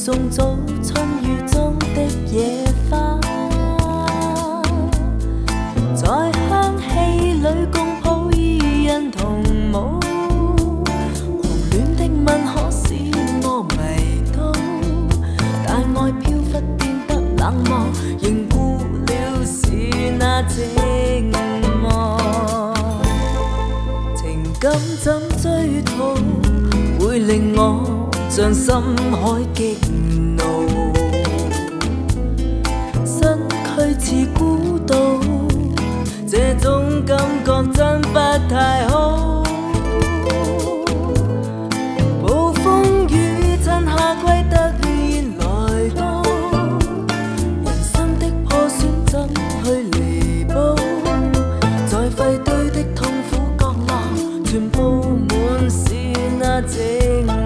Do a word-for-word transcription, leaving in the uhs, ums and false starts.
送早春雨中的野花，在香氣裏共抱二人同舞，狂戀的吻可使我迷倒，大愛飄忽變得冷漠，凝固了是那寂寞。情感怎追討，會令我像深海激怒，身軀似孤島，這種感覺真不太好。暴風雨趁夏季突然來到，人生的破損怎去彌補？在廢堆的痛苦角落，全佈滿是那寂寞。